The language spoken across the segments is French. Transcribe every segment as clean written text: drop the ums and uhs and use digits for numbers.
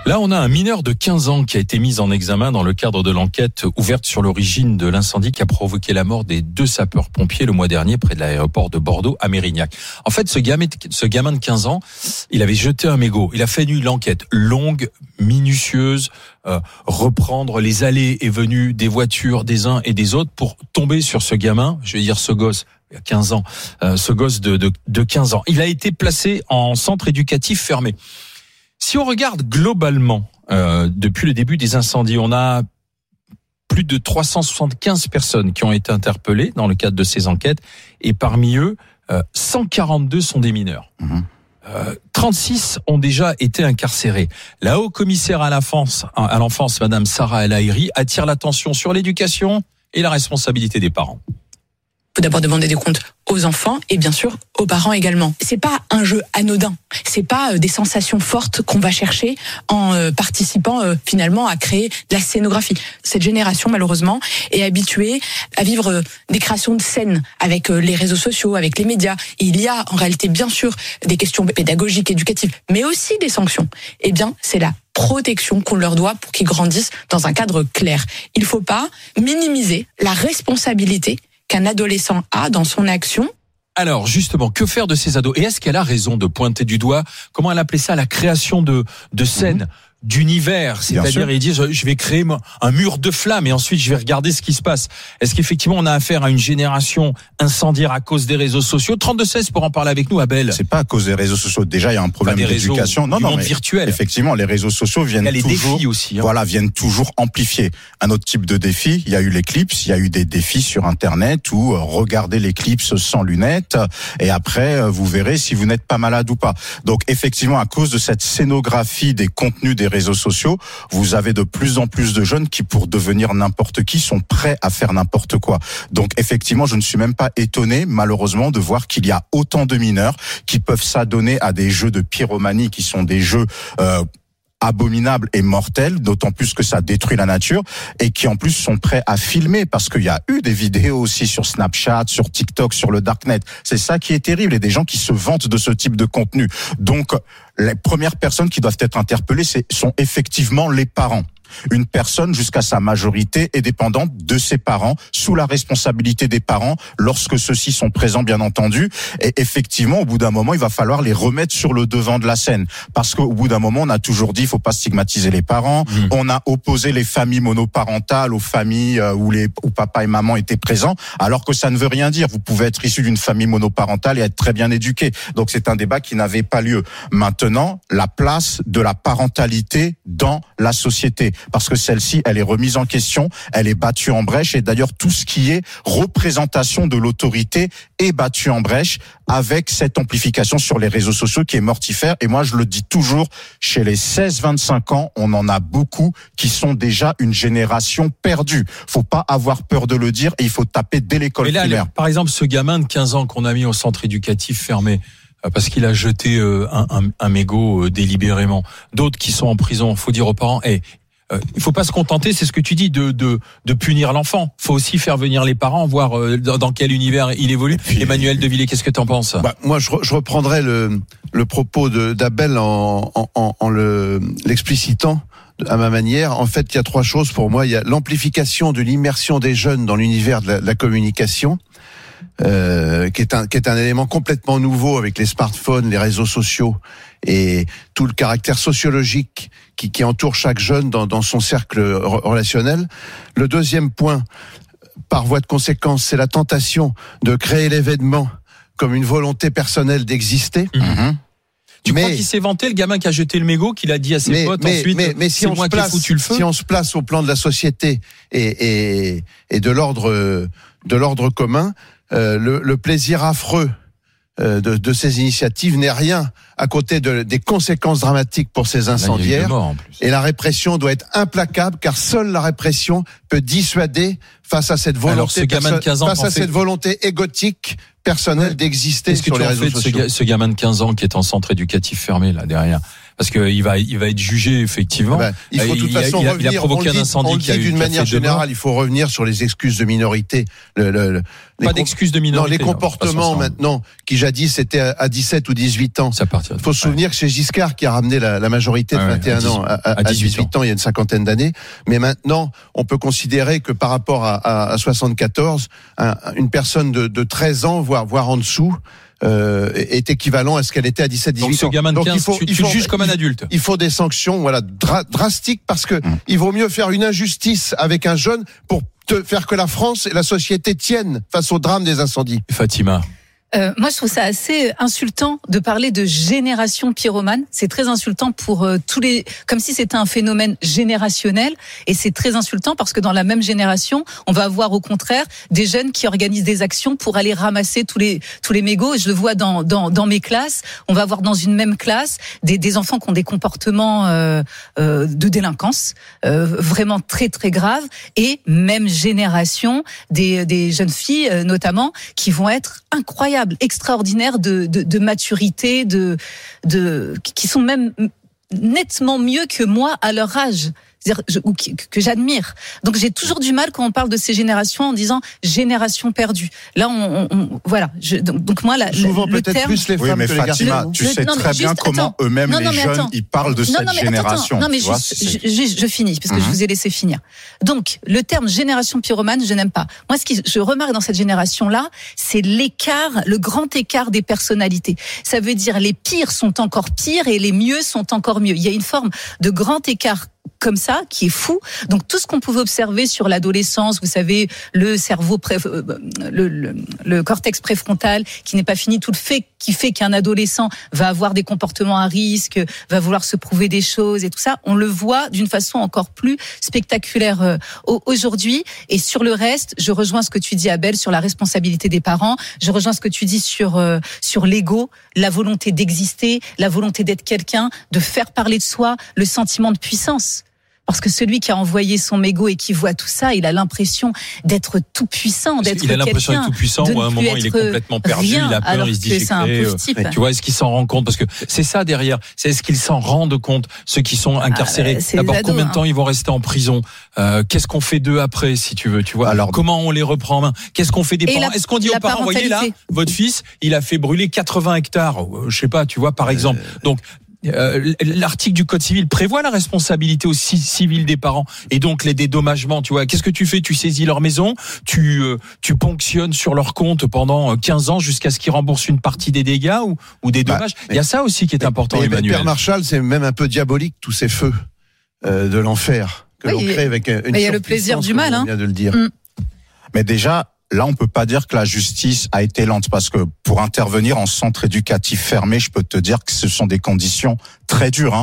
Là, on a un mineur de 15 ans qui a été mis en examen dans le cadre de l'enquête ouverte sur l'origine de l'incendie qui a provoqué la mort des 2 sapeurs-pompiers le mois dernier près de l'aéroport de Bordeaux à Mérignac. En fait, ce gamin de 15 ans, il avait jeté un mégot. Il a fait une enquête longue, minutieuse, reprendre les allées et venues des voitures des uns et des autres pour tomber sur ce gamin, je vais dire ce gosse, il y a 15 ans, ce gosse de 15 ans. Il a été placé en centre éducatif fermé. Si on regarde globalement, depuis le début des incendies, on a plus de 375 personnes qui ont été interpellées dans le cadre de ces enquêtes, et parmi eux, 142 sont des mineurs. 36 ont déjà été incarcérés. La haut-commissaire à l'enfance, Madame Sarah El Haïry, attire l'attention sur l'éducation et la responsabilité des parents. Il faut d'abord demander des comptes aux enfants et bien sûr aux parents également. C'est pas un jeu anodin, c'est pas des sensations fortes qu'on va chercher en participant finalement à créer de la scénographie. Cette génération malheureusement est habituée à vivre des créations de scènes avec les réseaux sociaux, avec les médias. Et il y a en réalité bien sûr des questions pédagogiques, éducatives, mais aussi des sanctions. Eh bien, c'est la protection qu'on leur doit pour qu'ils grandissent dans un cadre clair. Il faut pas minimiser la responsabilité qu'un adolescent a dans son action. Alors justement, que faire de ces ados ? Et est-ce qu'elle a raison de pointer du doigt, comment elle appelait ça, la création de scènes, d'univers, c'est-à-dire ils disent je vais créer un mur de flammes et ensuite je vais regarder ce qui se passe. Est-ce qu'effectivement on a affaire à une génération incendiaire à cause des réseaux sociaux ? 32-16 pour en parler avec nous, Abel. C'est pas à cause des réseaux sociaux. Déjà il y a un problème d'éducation. Non, mais virtuel. Effectivement, les réseaux sociaux viennent il y a toujours. Les défis aussi. Viennent toujours amplifier un autre type de défi. Il y a eu l'éclipse, il y a eu des défis sur Internet où regardez l'éclipse sans lunettes et après vous verrez si vous n'êtes pas malade ou pas. Donc effectivement, à cause de cette scénographie des contenus des réseaux sociaux, vous avez de plus en plus de jeunes qui, pour devenir n'importe qui, sont prêts à faire n'importe quoi. Donc effectivement, je ne suis même pas étonné, malheureusement, de voir qu'il y a autant de mineurs qui peuvent s'adonner à des jeux de pyromanie qui sont des jeux abominables et mortels, d'autant plus que ça détruit la nature, et qui en plus sont prêts à filmer, parce qu'il y a eu des vidéos aussi sur Snapchat, sur TikTok, sur le Darknet. C'est ça qui est terrible, et des gens qui se vantent de ce type de contenu. Donc, les premières personnes qui doivent être interpellées, sont effectivement les parents. Une personne jusqu'à sa majorité est dépendante de ses parents, sous la responsabilité des parents, lorsque ceux-ci sont présents bien entendu. Et effectivement, au bout d'un moment, il va falloir les remettre sur le devant de la scène. Parce qu'au bout d'un moment, on a toujours dit, il faut pas stigmatiser les parents. On a opposé les familles monoparentales aux familles où papa et maman étaient présents, alors que ça ne veut rien dire. Vous pouvez être issu d'une famille monoparentale et être très bien éduqué. Donc c'est un débat qui n'avait pas lieu. Maintenant, la place de la parentalité dans la société. Parce que celle-ci, elle est remise en question, elle est battue en brèche, et d'ailleurs tout ce qui est représentation de l'autorité est battu en brèche avec cette amplification sur les réseaux sociaux qui est mortifère. Et moi je le dis toujours, chez les 16-25 ans, on en a beaucoup qui sont déjà une génération perdue. Faut pas avoir peur de le dire, et il faut taper dès l'école primaire. Par exemple, ce gamin de 15 ans qu'on a mis au centre éducatif fermé, parce qu'il a jeté un mégot délibérément. D'autres qui sont en prison, faut dire aux parents, il faut pas se contenter, c'est ce que tu dis, de punir l'enfant. Faut aussi faire venir les parents, voir dans quel univers il évolue. Emmanuel Devillé, qu'est-ce que tu en penses ? Moi, je reprendrai le propos d'Abel en l'explicitant à ma manière. En fait, il y a 3 choses pour moi. Il y a l'amplification de l'immersion des jeunes dans l'univers de la communication, qui est un élément complètement nouveau avec les smartphones, les réseaux sociaux et tout le caractère sociologique qui entoure chaque jeune dans son cercle relationnel. Le deuxième point, par voie de conséquence, c'est la tentation de créer l'événement comme une volonté personnelle d'exister. Tu crois qu'il s'est vanté, le gamin qui a jeté le mégot, qu'il a dit à ses potes ensuite, mais si on se place au plan de la société et de l'ordre commun, le plaisir affreux de ces initiatives n'est rien à côté des conséquences dramatiques pour ces incendiaires. Et la répression doit être implacable, car seule la répression peut dissuader face à cette volonté, cette volonté égotique personnelle d'exister sur les réseaux sociaux. Ce gamin de 15 ans qui est en centre éducatif fermé là derrière, parce que il va être jugé effectivement. Il faut de toute façon revenir. Il a provoqué un incendie qui a eu d'une manière générale. Il faut revenir sur les excuses de minorité. Pas d'excuses de minorité. Non, les comportements maintenant qui jadis étaient à 17 ou 18 ans. Il faut se souvenir que c'est Giscard qui a ramené la majorité de 21 ans à 18 ans il y a une cinquantaine d'années. Mais maintenant, on peut considérer que par rapport à 74, une personne de 13 ans, voire en dessous, est équivalent à ce qu'elle était à 17-18 ans. Donc ce gamin de 15, tu le juges comme un adulte. Il faut des sanctions drastiques parce que il vaut mieux faire une injustice avec un jeune pour faire que la France et la société tiennent face au drame des incendies. Fatima. Moi, je trouve ça assez insultant de parler de génération pyromane. C'est très insultant pour comme si c'était un phénomène générationnel. Et c'est très insultant parce que dans la même génération, on va avoir au contraire des jeunes qui organisent des actions pour aller ramasser tous les mégots. Et je le vois dans mes classes. On va avoir dans une même classe des enfants qui ont des comportements de délinquance vraiment très très graves. Et même génération des jeunes filles notamment qui vont être incroyables, extraordinaires de maturité, qui sont même nettement mieux que moi à leur âge. C'est-à-dire que j'admire. Donc j'ai toujours du mal quand on parle de ces générations en disant génération perdue. Là voilà. Donc moi souvent le peut-être terme... plus les femmes que les garçons. Fatima, tu sais très bien comment eux-mêmes les jeunes ils parlent de cette génération. Non mais je finis parce que je vous ai laissé finir. Donc le terme génération pyromane, je n'aime pas. Moi ce que je remarque dans cette génération-là, c'est le grand écart des personnalités. Ça veut dire les pires sont encore pires et les mieux sont encore mieux. Il y a une forme de grand écart comme ça, qui est fou. Donc tout ce qu'on pouvait observer sur l'adolescence, vous savez, le cerveau le cortex préfrontal qui n'est pas fini, tout le fait qui fait qu'un adolescent va avoir des comportements à risque, va vouloir se prouver des choses et tout ça, on le voit d'une façon encore plus spectaculaire aujourd'hui. Et sur le reste, je rejoins ce que tu dis, Abel, sur la responsabilité des parents. Je rejoins ce que tu dis sur l'ego, la volonté d'exister, la volonté d'être quelqu'un, de faire parler de soi, le sentiment de puissance. Parce que celui qui a envoyé son mégot et qui voit tout ça, il a l'impression d'être tout puissant, d'être quelqu'un. Il a l'impression d'être tout puissant, ou à un moment il est complètement perdu, il a peur, il se dit c'est un pauvre type. Tu vois, est-ce qu'il s'en rend compte? Parce que c'est ça derrière. C'est est-ce qu'ils s'en rendent compte, ceux qui sont incarcérés? D'abord, combien de temps ils vont rester en prison? Qu'est-ce qu'on fait d'eux après, si tu veux, tu vois? Alors, comment on les reprend en main? Qu'est-ce qu'on fait des parents? Est-ce qu'on dit aux parents, voyez là, votre fils, il a fait brûler 80 hectares, je sais pas, tu vois, par exemple. Donc, l'article du Code civil prévoit la responsabilité aussi civile des parents et donc les dédommagements, tu vois. Qu'est-ce que tu fais? Tu saisis leur maison, tu ponctionnes sur leur compte pendant 15 ans jusqu'à ce qu'ils remboursent une partie des dégâts ou des dommages. Il y a ça aussi qui est important, Emmanuel. Père Marchal, c'est même un peu diabolique tous ces feux de l'enfer que l'on crée avec une il y a le plaisir du mal, on vient de le dire. Mais déjà, là, on peut pas dire que la justice a été lente parce que pour intervenir en centre éducatif fermé, je peux te dire que ce sont des conditions très dures.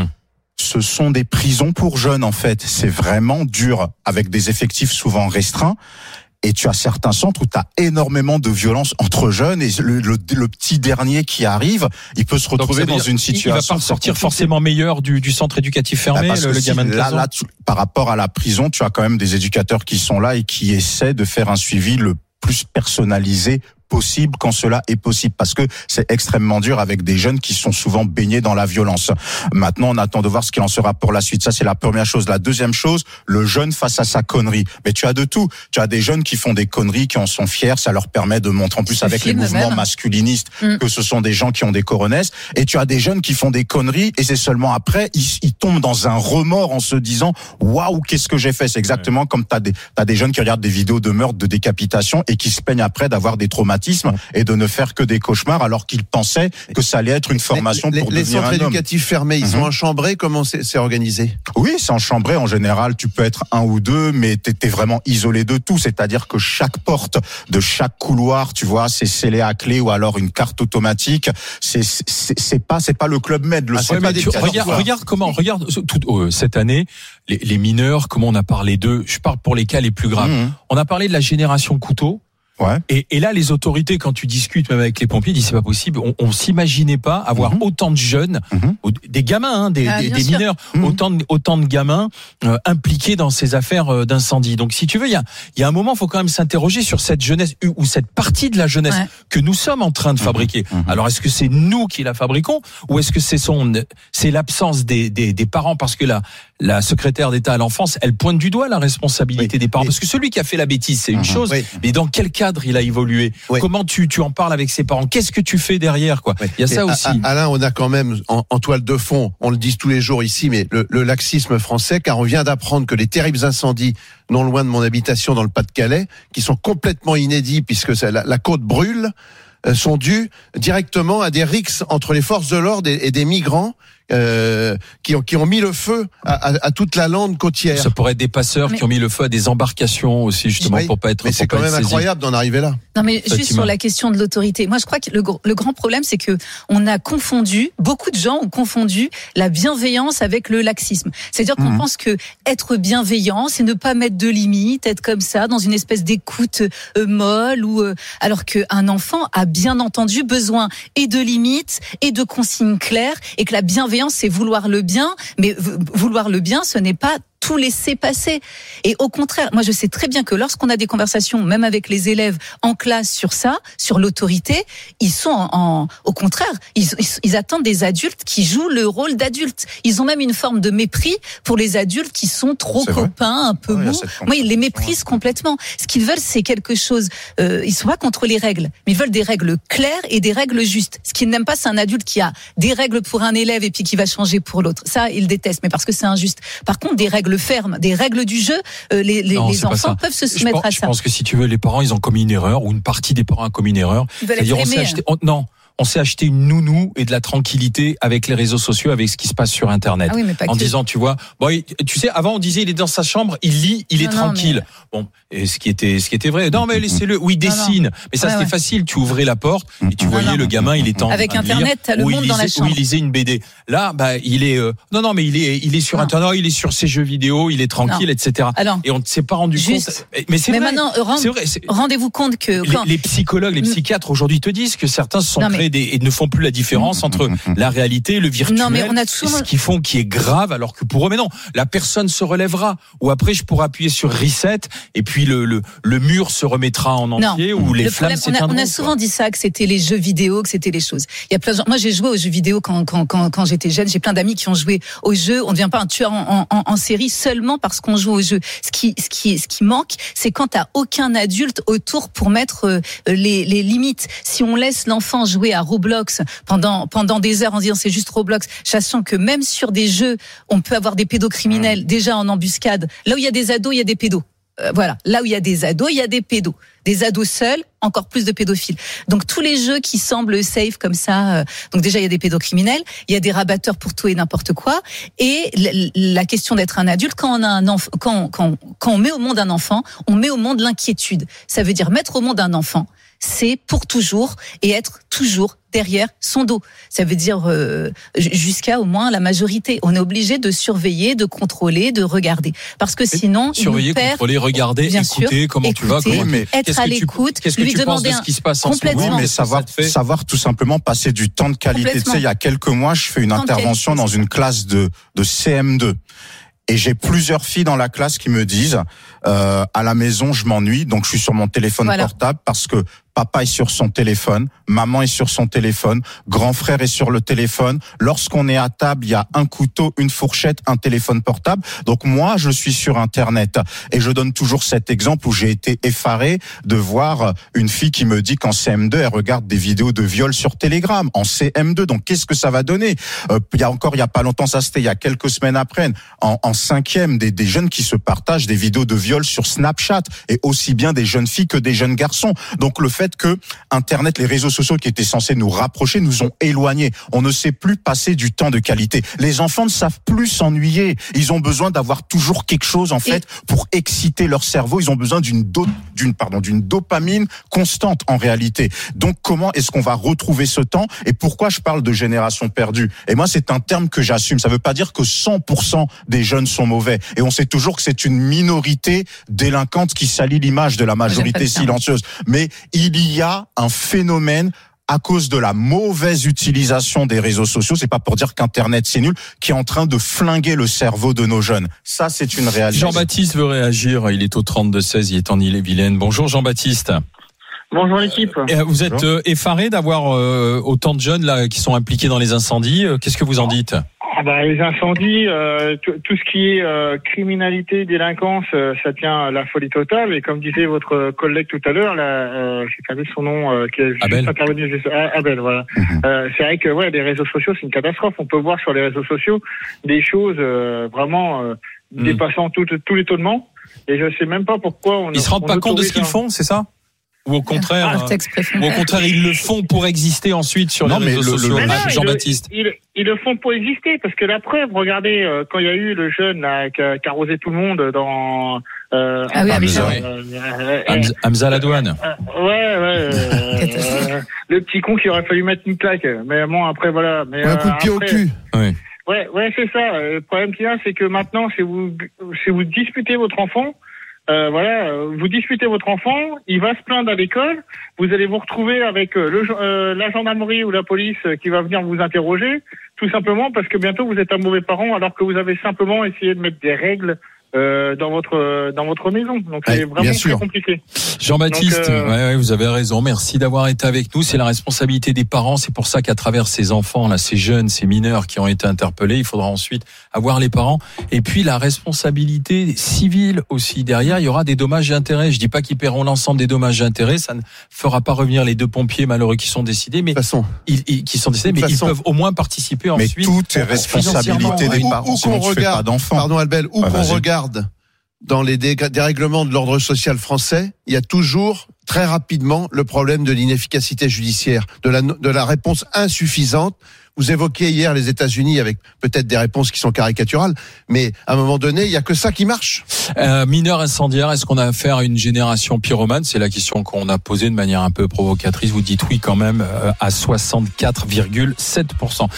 Ce sont des prisons pour jeunes, en fait. C'est vraiment dur, avec des effectifs souvent restreints. Et tu as certains centres où tu as énormément de violence entre jeunes et le petit dernier qui arrive, il peut se retrouver dans une situation. Il va pas sortir forcément meilleur du centre éducatif fermé, le gamin de 15 ans. Là, par rapport à la prison, tu as quand même des éducateurs qui sont là et qui essaient de faire un suivi le plus personnalisé possible quand cela est possible, parce que c'est extrêmement dur avec des jeunes qui sont souvent baignés dans la violence. Maintenant, on attend de voir ce qu'il en sera pour la suite. Ça, c'est la première chose. La deuxième chose, le jeune face à sa connerie. Mais tu as de tout. Tu as des jeunes qui font des conneries, qui en sont fiers. Ça leur permet de montrer, en plus avec les mouvements masculinistes, que ce sont des gens qui ont des coronesses. Et tu as des jeunes qui font des conneries et c'est seulement après, ils tombent dans un remords en se disant, waouh, qu'est-ce que j'ai fait? C'est exactement comme t'as des jeunes qui regardent des vidéos de meurtre, de décapitation et qui se plaignent après d'avoir des traumatismes et de ne faire que des cauchemars alors qu'ils pensaient que ça allait être une formation pour devenir un homme. Les centres éducatifs fermés, ils sont enchambrés, comment c'est organisé? Oui, c'est enchambré. En général, tu peux être un ou deux, mais t'es vraiment isolé de tout. C'est-à-dire que chaque porte de chaque couloir, tu vois, c'est scellé à clé ou alors une carte automatique. C'est pas le Club Med. Regarde cette année, les mineurs, comment on a parlé d'eux. Je parle pour les cas les plus graves. On a parlé de la génération couteau. Ouais. Et là, les autorités, quand tu discutes même avec les pompiers, disent c'est pas possible. On s'imaginait pas avoir autant de jeunes, des gamins, des mineurs, autant de gamins impliqués dans ces affaires d'incendie. Donc, si tu veux, il y a un moment, il faut quand même s'interroger sur cette jeunesse ou cette partie de la jeunesse que nous sommes en train de fabriquer. Alors, est-ce que c'est nous qui la fabriquons ou est-ce que c'est l'absence des parents, parce que la secrétaire d'État à l'enfance, elle pointe du doigt la responsabilité des parents, parce que celui qui a fait la bêtise, c'est une chose, mais dans quel cadre il a évolué, comment tu en parles avec ses parents, qu'est-ce que tu fais derrière, quoi. Il y a ça aussi. Alain, on a quand même en toile de fond, on le dit tous les jours ici, mais le laxisme français, car on vient d'apprendre que les terribles incendies non loin de mon habitation dans le Pas-de-Calais, qui sont complètement inédits puisque la côte brûle, sont dus directement à des rixes entre les forces de l'ordre et des migrants qui ont mis le feu à toute la lande côtière. Ça pourrait être des passeurs qui ont mis le feu à des embarcations aussi, justement, pour pas être. Mais c'est quand même incroyable d'en arriver là. Non, mais juste sur la question de l'autorité. Moi, je crois que le grand problème, c'est que beaucoup de gens ont confondu la bienveillance avec le laxisme. C'est-à-dire qu'on pense que être bienveillant, c'est ne pas mettre de limites, être comme ça, dans une espèce d'écoute molle, alors qu'un enfant a bien entendu besoin et de limites et de consignes claires, et que la bienveillance, c'est vouloir le bien, mais vouloir le bien, ce n'est pas tout laisser passer. Et au contraire, moi je sais très bien que lorsqu'on a des conversations, même avec les élèves en classe sur ça, sur l'autorité, ils sont au contraire, ils attendent des adultes qui jouent le rôle d'adultes. Ils ont même une forme de mépris pour les adultes qui sont trop copains, un peu mous. Moi, ils les méprisent complètement. Ce qu'ils veulent, c'est quelque chose. Ils sont pas contre les règles, mais ils veulent des règles claires et des règles justes. Ce qu'ils n'aiment pas, c'est un adulte qui a des règles pour un élève et puis qui va changer pour l'autre. Ça, ils détestent, mais parce que c'est injuste. Par contre, des règles fermes, des règles du jeu, les enfants peuvent se soumettre à ça. Je pense que si tu veux, les parents, ils ont commis une erreur, ou une partie des parents a commis une erreur. C'est-à-dire, on s'est acheté une nounou et de la tranquillité avec les réseaux sociaux, avec ce qui se passe sur Internet. En disant, tu vois, tu sais, avant on disait il est dans sa chambre, il lit, il est tranquille. Bon, et ce qui était vrai. Non, mais laissez-le. Oui, il dessine. Mais ça, c'était facile. Tu ouvrais la porte et tu voyais le gamin, il est en avec Internet, t'as le monde dans la chambre. Où il lisait une BD. Là, il est mais il est sur Internet, il est sur ses jeux vidéo, il est tranquille, etc. Et on ne s'est pas rendu compte. Mais c'est vrai. Maintenant, c'est vrai. Rendez-vous compte que les psychologues, les psychiatres aujourd'hui te disent que certains se sont créés et ne font plus la différence entre la réalité et le virtuel. Non, mais on a toujours ce qu'ils font qui est grave, alors que pour eux, mais non, la personne se relèvera. Ou après, je pourrais appuyer sur reset et puis le mur se remettra en entier, ou les flammes s'éteindront. On a souvent dit ça, que c'était les jeux vidéo, que c'était les choses. Il y a plein de gens. Moi, j'ai joué aux jeux vidéo quand j'étais jeune. J'ai plein d'amis qui ont joué aux jeux. On ne devient pas un tueur en série seulement parce qu'on joue aux jeux. Ce qui manque, c'est quand t'as aucun adulte autour pour mettre les limites. Si on laisse l'enfant jouer à Roblox pendant des heures en disant c'est juste Roblox, sachant que même sur des jeux, on peut avoir des pédocriminels déjà en embuscade. Là où il y a des ados, il y a des pédos. Voilà, là où il y a des ados, il y a des pédos. Des ados seuls, encore plus de pédophiles. Donc tous les jeux qui semblent safe comme ça, donc déjà il y a des pédocriminels, il y a des rabatteurs pour tout et n'importe quoi, et la question d'être un adulte, quand on a un enfant, quand on met au monde un enfant, on met au monde l'inquiétude. Ça veut dire mettre au monde un enfant, c'est pour toujours et être toujours derrière son dos. Ça veut dire jusqu'à au moins la majorité. On est obligé de surveiller, de contrôler, de regarder. Parce que sinon, surveiller, contrôler, regarder, écouter, comment tu vas, être à l'écoute, qu'est-ce que lui tu penses demander de ce qui se passe en ce moment? Oui, mais savoir tout simplement passer du temps de qualité. Tu sais, il y a quelques mois, je fais une intervention dans une classe de CM2. Et j'ai plusieurs filles dans la classe qui me disent à la maison je m'ennuie, donc je suis sur mon téléphone portable parce que papa est sur son téléphone, maman est sur son téléphone, grand frère est sur le téléphone. Lorsqu'on est à table, il y a un couteau, une fourchette, un téléphone portable. Donc moi, je suis sur Internet. Et je donne toujours cet exemple où j'ai été effaré de voir une fille qui me dit qu'en CM2, elle regarde des vidéos de viol sur Telegram. En CM2, donc qu'est-ce que ça va donner? Il y a pas longtemps, ça c'était il y a quelques semaines après, en cinquième, des jeunes qui se partagent des vidéos de viol sur Snapchat. Et aussi bien des jeunes filles que des jeunes garçons. Donc le fait fait que Internet, les réseaux sociaux qui étaient censés nous rapprocher, nous ont éloignés. On ne sait plus passer du temps de qualité. Les enfants ne savent plus s'ennuyer. Ils ont besoin d'avoir toujours quelque chose, en fait, pour exciter leur cerveau. Ils ont besoin d'une dopamine constante, en réalité. Donc, comment est-ce qu'on va retrouver ce temps? Et pourquoi je parle de génération perdue? Et moi, c'est un terme que j'assume. Ça veut pas dire que 100% des jeunes sont mauvais. Et on sait toujours que c'est une minorité délinquante qui salit l'image de la majorité silencieuse. Mais il y a un phénomène à cause de la mauvaise utilisation des réseaux sociaux, c'est pas pour dire qu'Internet c'est nul, qui est en train de flinguer le cerveau de nos jeunes. Ça, c'est une réalité. Jean-Baptiste veut réagir, il est au 32-16, il est en Ille-et-Vilaine. Bonjour Jean-Baptiste. Bonjour l'équipe. Vous êtes effaré d'avoir autant de jeunes là qui sont impliqués dans les incendies. Qu'est-ce que vous en dites? Les incendies, tout ce qui est criminalité, délinquance, ça tient à la folie totale. Et comme disait votre collègue tout à l'heure, là, j'ai perdu son nom, qui est Abel. intervenu. Abel, voilà. C'est vrai que les réseaux sociaux, c'est une catastrophe. On peut voir sur les réseaux sociaux des choses vraiment dépassant tout l'étonnement. Et je sais même pas pourquoi ils se rendent pas compte de ce qu'ils font, c'est ça? Ou au contraire, ils le font pour exister ensuite sur les réseaux sociaux. Jean-Baptiste. Ils le font pour exister, parce que la preuve, regardez, quand il y a eu le jeune là, qui a arrosé tout le monde dans... Hamza Ladouane. Le petit con qui aurait fallu mettre une claque. Mais bon, après, voilà. Mais, un coup de pied au cul. Ouais, c'est ça. Le problème qu'il y a, c'est que maintenant, si vous disputez votre enfant, vous disputez votre enfant, il va se plaindre à l'école, vous allez vous retrouver avec la gendarmerie ou la police qui va venir vous interroger, tout simplement parce que bientôt vous êtes un mauvais parent alors que vous avez simplement essayé de mettre des règles dans votre maison. Donc c'est vraiment très compliqué. Jean-Baptiste, vous avez raison. Merci d'avoir été avec nous. C'est la responsabilité des parents. C'est pour ça qu'à travers ces enfants, là, ces jeunes, ces mineurs qui ont été interpellés, il faudra ensuite avoir les parents. Et puis la responsabilité civile aussi. Derrière, il y aura des dommages et intérêts. Je dis pas qu'ils paieront l'ensemble des dommages et intérêts. Ça ne fera pas revenir les 2 pompiers malheureux qui sont décédés, mais ils peuvent au moins participer ensuite. Mais tout est responsabilité des parents. Où qu'on regarde, pardon Albel, où qu'on regarde dans les dérèglements de l'ordre social français, il y a toujours très rapidement le problème de l'inefficacité judiciaire, de la réponse insuffisante. Vous évoquiez hier les États-Unis avec peut-être des réponses qui sont caricaturales, mais à un moment donné, il y a que ça qui marche. Mineur incendiaire, est-ce qu'on a affaire à une génération pyromane? C'est la question qu'on a posée de manière un peu provocatrice. Vous dites oui quand même à 64,7%.